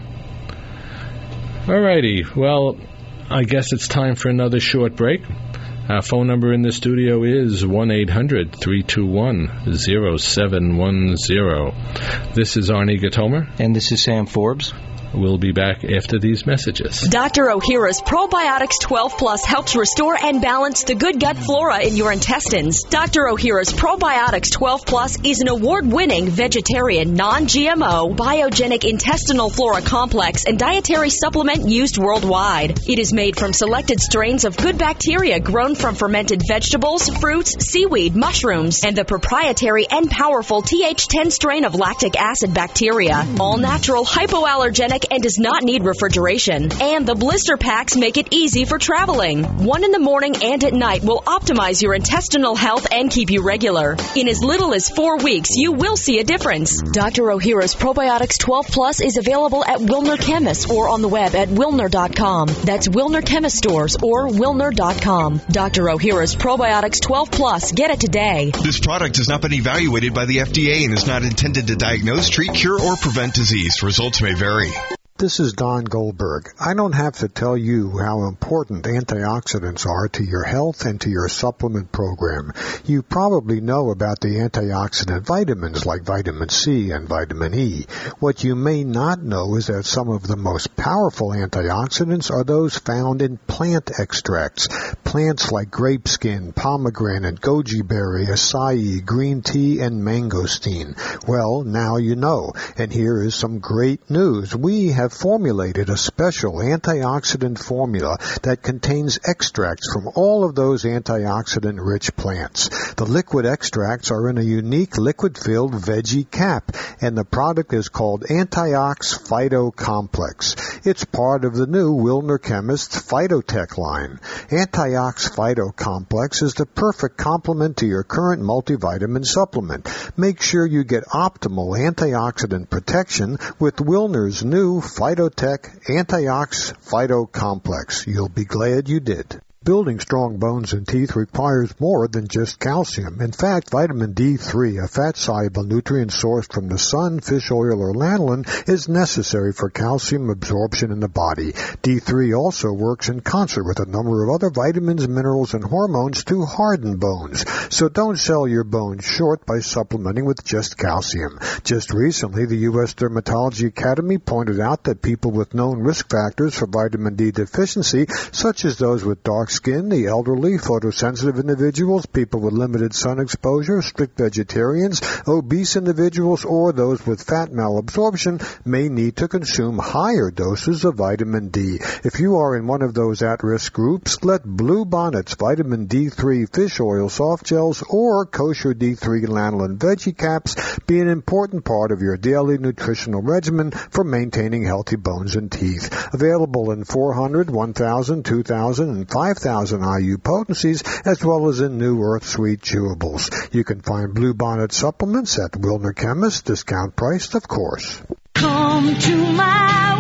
All righty. Well, I guess it's time for another short break. Our phone number in the studio is one eight hundred three two one oh seven one oh. This is Arnie Gatomer. And this is Sam Forbes. We'll be back after these messages. Doctor Ohhira's Probiotics twelve Plus helps restore and balance the good gut flora in your intestines. Doctor Ohhira's Probiotics twelve Plus is an award-winning vegetarian, non-G M O, biogenic intestinal flora complex and dietary supplement used worldwide. It is made from selected strains of good bacteria grown from fermented vegetables, fruits, seaweed, mushrooms, and the proprietary and powerful T H ten strain of lactic acid bacteria. All natural, hypoallergenic, and does not need refrigeration. And the blister packs make it easy for traveling. One in the morning and at night will optimize your intestinal health and keep you regular. In as little as four weeks, you will see a difference. Doctor Ohhira's Probiotics twelve Plus is available at Wilner Chemists or on the web at wilner dot com. That's Wilner Chemist Stores or wilner dot com. Doctor Ohhira's Probiotics twelve Plus. Get it today. This product has not been evaluated by the F D A and is not intended to diagnose, treat, cure, or prevent disease. Results may vary. This is Don Goldberg. I don't have to tell you how important antioxidants are to your health and to your supplement program. You probably know about the antioxidant vitamins like vitamin C and vitamin E. What you may not know is that some of the most powerful antioxidants are those found in plant extracts. Plants like grape skin, pomegranate, goji berry, acai, green tea, and mangosteen. Well, now you know. And here is some great news. We have formulated a special antioxidant formula that contains extracts from all of those antioxidant-rich plants. The liquid extracts are in a unique liquid-filled veggie cap, and the product is called Antiox Phyto Complex. It's part of the new Wilner Chemist's Phytotech line. Antiox Phyto Complex is the perfect complement to your current multivitamin supplement. Make sure you get optimal antioxidant protection with Wilner's new Phytotech Antiox Phyto Complex. You'll be glad you did. Building strong bones and teeth requires more than just calcium. In fact, vitamin D three, a fat-soluble nutrient sourced from the sun, fish oil, or lanolin, is necessary for calcium absorption in the body. D three also works in concert with a number of other vitamins, minerals, and hormones to harden bones. So don't sell your bones short by supplementing with just calcium. Just recently, the U S Dermatology Academy pointed out that people with known risk factors for vitamin D deficiency, such as those with dark skin, the elderly, photosensitive individuals, people with limited sun exposure, strict vegetarians, obese individuals, or those with fat malabsorption may need to consume higher doses of vitamin D. If you are in one of those at-risk groups, let Blue Bonnet's vitamin D three fish oil soft gels or kosher D three lanolin veggie caps be an important part of your daily nutritional regimen for maintaining healthy bones and teeth. Available in four hundred, one thousand, two thousand, and five thousand I U potencies, as well as in new Earth Sweet chewables. You can find Blue Bonnet supplements at Wilner Chemist, discount priced, of course. Come to my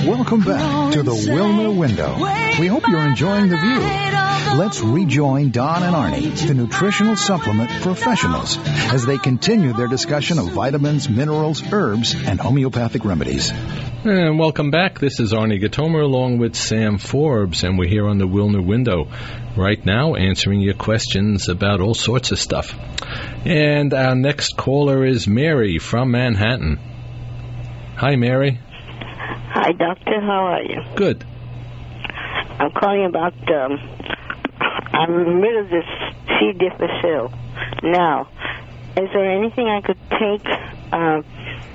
Welcome back to the Wilner Window. We hope you're enjoying the view. Let's rejoin Don and Arnie, the nutritional supplement professionals, as they continue their discussion of vitamins, minerals, herbs, and homeopathic remedies. And welcome back. This is Arnie Gatomer along with Sam Forbes, and we're here on the Wilner Window right now answering your questions about all sorts of stuff. And our next caller is Mary from Manhattan. Hi, Mary. Hi, doctor. How are you? Good. I'm calling about, um, I'm rid of this C. difficile. Now, is there anything I could take uh,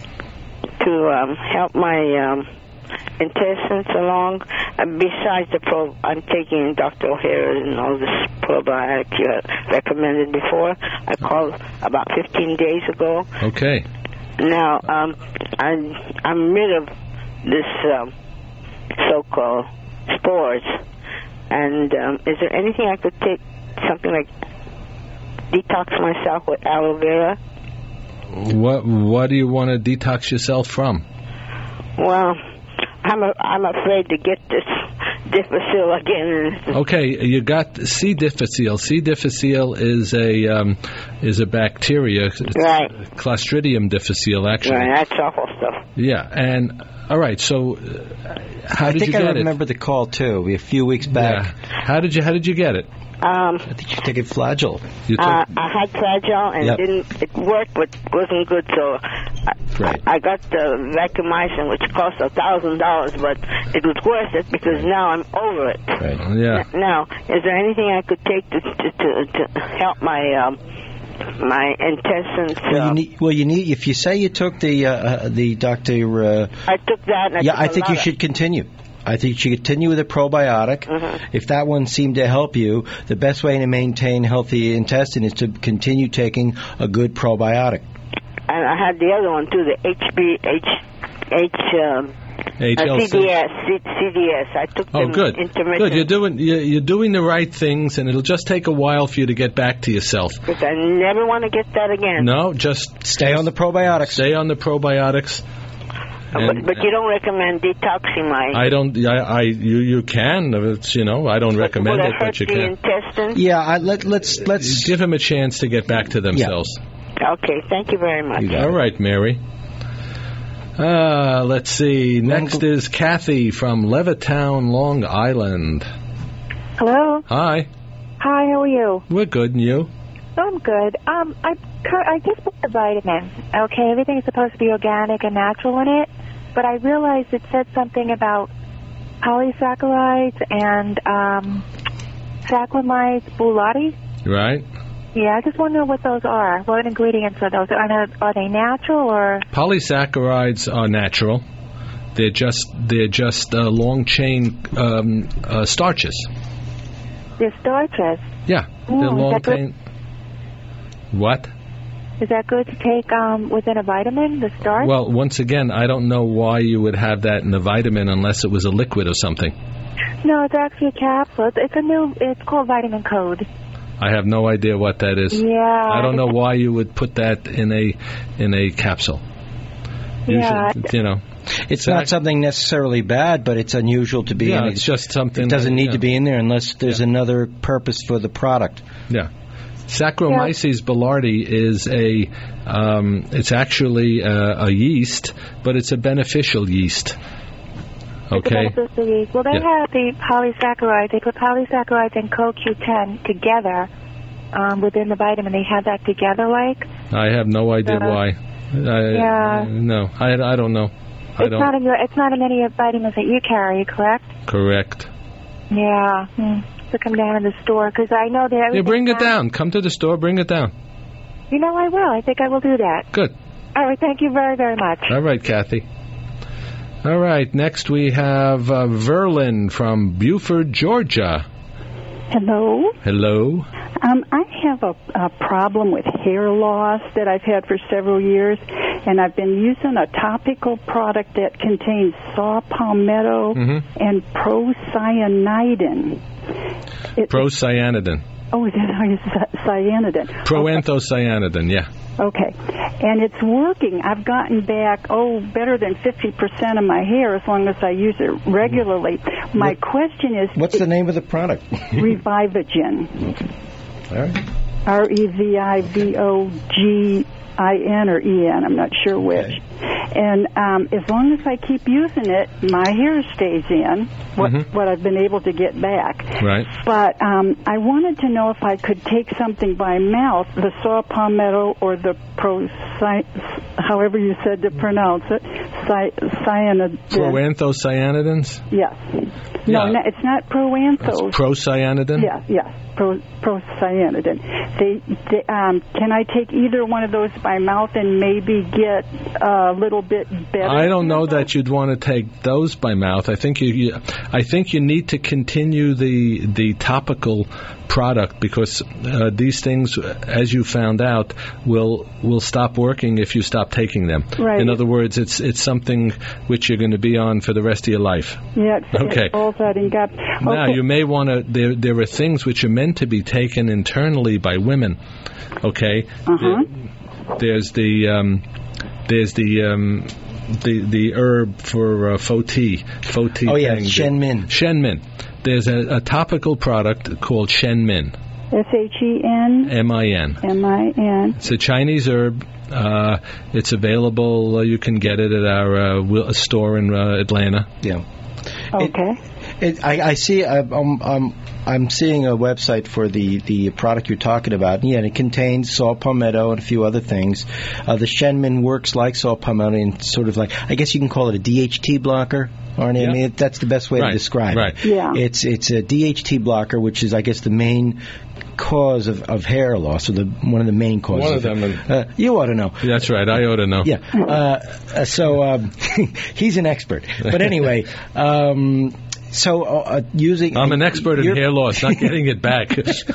to um, help my um, intestines along? Uh, besides the pro, I'm taking Doctor O'Hara and all this probiotic you had recommended before. I called about fifteen days ago. Okay. Now, um, I'm, I'm rid of this um, so-called spores. And um, is there anything I could take, something like detox myself with aloe vera? What What do you want to detox yourself from? Well, I'm a, I'm afraid to get this difficile again. Okay, you got C. difficile. C. difficile is a um, is a bacteria. It's right. Clostridium difficile, actually. Right, that's awful stuff. Yeah, and all right. So, uh, how I did think you get I it? remember the call too. A few weeks back. Yeah. How did you How did you get it? Um, I think you took it Flagyl. You took uh, I had Flagyl and Yep. it didn't. It worked, but wasn't good. So I, Right. I got the vancomycin, which cost a thousand dollars, but it was worth it because now I'm over it. Right. Yeah. N- Now, is there anything I could take to to, to, to help my um, my intestines? Well, you uh, need. Well, you need. If you say you took the uh, uh, the Doctor. Uh, I took that. And I yeah, took I a think lot you of- should continue. I think you should continue with a probiotic. Mhm. If that one seemed to help you, the best way to maintain healthy intestine is to continue taking a good probiotic. And I had the other one too, the H B H H um, H L C. uh, C D S. C- CDS. I took Oh, them good. intermittent. Good. You're doing you're, you're doing the right things, and it'll just take a while for you to get back to yourself. Because I never want to get that again. No, just stay on the probiotics. Stay on the probiotics. Uh, And- but, but you don't recommend detoxing my. I don't. I, I you you can. It's, you know, I don't recommend Will it, it hurt but you the can. intestines? Yeah, I, let, let's let's give them a chance to get back to themselves. Okay, thank you very much. All right, Mary. Uh, let's see. Next is Kathy from Levittown, Long Island. Hello. Hi. Hi, how are you? We're good, and you? I'm good. Um, I cur- I just bought the vitamin. Okay, everything is supposed to be organic and natural in it, but I realized it said something about polysaccharides and um, Saccharomyces boulardii. Right. Yeah, I just want to know what those are. What ingredients are those? Are they, are they natural or? Polysaccharides are natural. They're just they're just uh, long chain um, uh, starches. They're starches. Yeah, Ooh, they're is long that good? chain. What? Is that good to take um, within a vitamin, the starch? Well, once again, I don't know why you would have that in a vitamin unless it was a liquid or something. No, it's actually a capsule. It's a new. It's called Vitamin Code. I have no idea what that is. Yeah. I don't know why you would put that in a in a capsule. Yeah. Usually, you know. It's not something necessarily bad, but it's unusual to be Yeah, in. it's just something It doesn't that- need yeah. to be in there unless there's another purpose for the product. Yeah. Saccharomyces boulardii is a, um, it's actually a, a yeast, but it's a beneficial yeast. Okay? It's a yeast. Well, they Yeah. have the polysaccharides. They put polysaccharides and Co Q ten together um, within the vitamin. They have that together, like. I have no idea Uh, why. I, yeah. No, I, I don't know. I It's don't. not in your. It's not in any of the vitamins that you carry, correct? Correct. Yeah. Hmm. To come down to the store because I know that. Yeah, everything bring it has- down. Come to the store, bring it down. You know, I will. I think I will do that. Good. All right. Thank you very, very much. All right, Kathy. All right, next we have uh, Verlin from Buford, Georgia. Hello. Hello. Um, I have a, a problem with hair loss that I've had for several years, and I've been using a topical product that contains saw palmetto Mhm. and procyanidin. It, Procyanidin. oh, is that how you s- cyanidin. Proanthocyanidin, yeah. Okay. And it's working. I've gotten back, oh, better than fifty percent of my hair as long as I use it regularly. My what, question is... What's the name of the product? Revivogen. All right. R E V I V O G I N or E N, I'm not sure which. Okay. And um, as long as I keep using it, my hair stays in, what, mm-hmm. what I've been able to get back. Right. But um, I wanted to know if I could take something by mouth, the saw palmetto or the pro, however you said to pronounce it, cy, cyanidin. Proanthocyanidins? Yes. No, yeah. no, it's not proanthos. It's procyanidin? Yeah, yeah. Pro, procyanidin. They, they, um, can I take either one of those by mouth and maybe get a little bit better? I don't know that you'd want to take those by mouth. I think you, you I think you need to continue the the topical product because uh, these things, as you found out, will will stop working if you stop taking them. Right. In other words, it's it's something which you're going to be on for the rest of your life. Yeah. It's, okay. It's all that in gap. Okay. Now you may want to. There there are things which are meant to be taken internally by women. Okay. Uh-huh. There, there's the um, there's the um, the the herb for uh, Foti. Foti. Oh yeah, thing. Shen Min. Shen Min. There's a, a topical product called Shen Min. S H E N M I N. M I N. It's a Chinese herb. Uh, it's available. Uh, you can get it at our uh, will, store in uh, Atlanta. Yeah. Okay. It, it, I, I see. I'm, I'm, I'm seeing a website for the, the product you're talking about. Yeah, and it contains saw palmetto and a few other things. Uh, the Shen Min works like saw palmetto and sort of like, I guess you can call it a D H T blocker. Arnie, Yeah. I mean, it, that's the best way right. to describe right. it. Yeah. It's it's a D H T blocker, which is, I guess, the main cause of, of hair loss, or the one of the main causes. One of them. Uh, you ought to know. That's right. I ought to know. Yeah. Uh, so um, he's an expert. But anyway, um, so uh, using... I'm an expert in hair loss, not getting it back.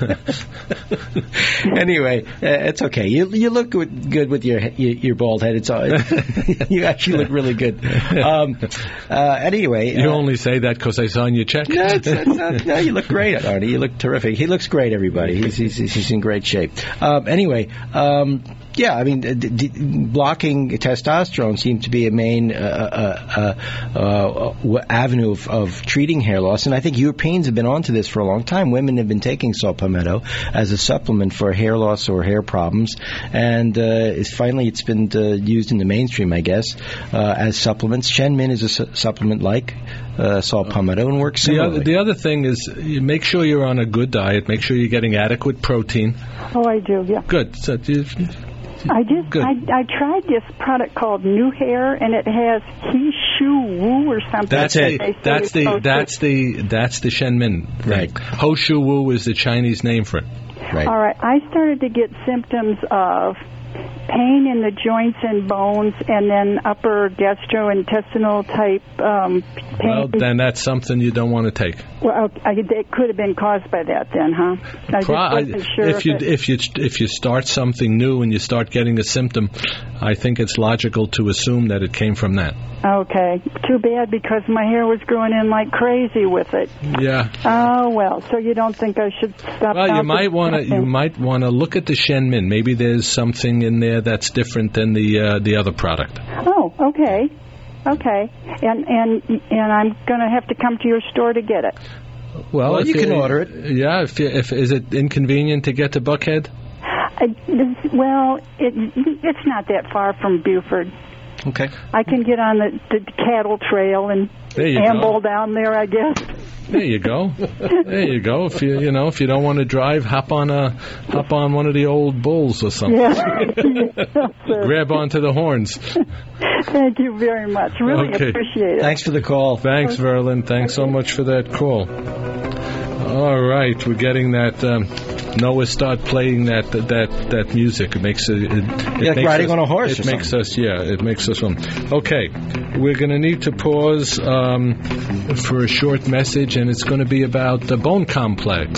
Anyway, uh, it's okay. You you look good, good with your, your your bald head. It's all, you actually look really good. Um, uh, anyway, you uh, only say that because I saw on your check. No, it's, it's not, no, you look great, Arnie. You look terrific. He looks great, everybody. He's he's, he's in great shape. Um, anyway, um, yeah, I mean, d- d- blocking testosterone seems to be a main uh, uh, uh, uh, avenue of, of treating hair loss, and I think Europeans have been onto this for a long time. Women have been taking saw palmetto as a supplement for hair loss or hair problems, and uh, it's finally it's been uh, used in the mainstream, I guess, uh, as supplements. Shen Min is a su- supplement like uh, saw palmetto and works The similarly. other, the other thing is, you make sure you're on a good diet. Make sure you're getting adequate protein. Oh, I do, yeah. Good. So you, I just Good. I, I tried this product called New Hair, and it has he shu woo or something. That's They it. say That's it's the supposed that's to- the that's the Shen Min. Right. Ho Shu Wu is the Chinese name for it. Right. All right. I started to get symptoms of pain in the joints and bones, and then upper gastrointestinal type um, pain. Well, then that's something you don't want to take. Well, I, it could have been caused by that, then, huh? I just Pro- wasn't sure if you it, if you if you start something new and you start getting a symptom, I think it's logical to assume that it came from that. Okay. Too bad, because my hair was growing in like crazy with it. Yeah. Oh well. So you don't think I should stop? Well, you out might this want to you something? might want to look at the Shen Min. Maybe there's something in there that's different than the uh, the other product. Oh, okay. Okay. And and and I'm going to have to come to your store to get it. Well, Well, if you can order it. Yeah. If you, if is it inconvenient to get to Buckhead? I, this, well, it it's not that far from Buford. Okay. I can get on the, the cattle trail and There you amble go. down there, I guess. There you go. There you go. If you you know if you don't want to drive, hop on a hop on one of the old bulls or something. Yeah. Yes, sir. Grab onto the horns. Thank you very much. Really Okay. appreciate it. Thanks for the call. Thanks, Verlin. Thanks so much for that call. All right, we're getting that. Um, Noah, start playing that that that music. It makes it. it, it Like makes riding us, on a horse It or makes us. Yeah, it makes us fun. Okay, we're going to need to pause um, for a short message, and it's going to be about the bone complex.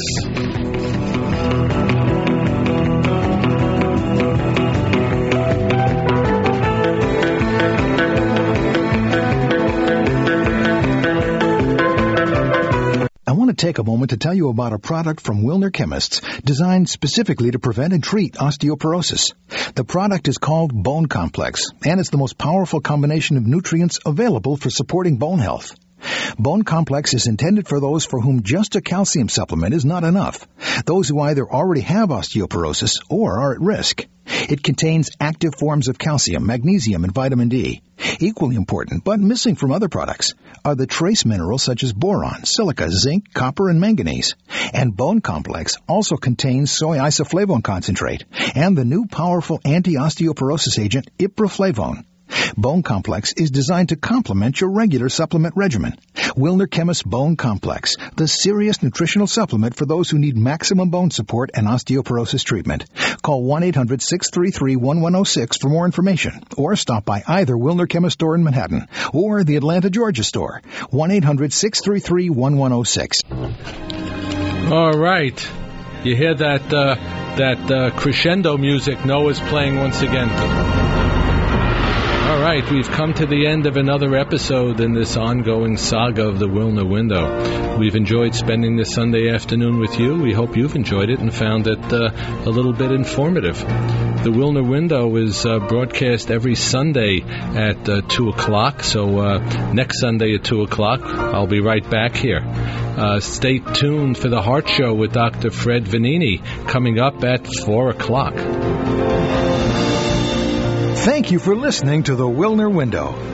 I want to take a moment to tell you about a product from Wilner Chemists designed specifically to prevent and treat osteoporosis. The product is called Bone Complex, and it's the most powerful combination of nutrients available for supporting bone health. Bone Complex is intended for those for whom just a calcium supplement is not enough, those who either already have osteoporosis or are at risk. It contains active forms of calcium, magnesium, and vitamin D. Equally important, but missing from other products, are the trace minerals such as boron, silica, zinc, copper, and manganese. And Bone Complex also contains soy isoflavone concentrate and the new powerful anti-osteoporosis agent iproflavone. Bone Complex is designed to complement your regular supplement regimen. Wilner Chemist Bone Complex, the serious nutritional supplement for those who need maximum bone support and osteoporosis treatment. Call one eight hundred six three three one one zero six for more information, or stop by either Wilner Chemist store in Manhattan or the Atlanta, Georgia store. one eight hundred six three three one one zero six. All right. You hear that, uh, that uh, crescendo music Noah's playing once again. All right, we've come to the end of another episode in this ongoing saga of the Wilner Window. We've enjoyed spending this Sunday afternoon with you. We hope you've enjoyed it and found it uh, a little bit informative. The Wilner Window is uh, broadcast every Sunday at uh, two o'clock, so uh, next Sunday at two o'clock, I'll be right back here. Uh, stay tuned for the Heart Show with Doctor Fred Vanini coming up at four o'clock. Thank you for listening to the Wilner Window.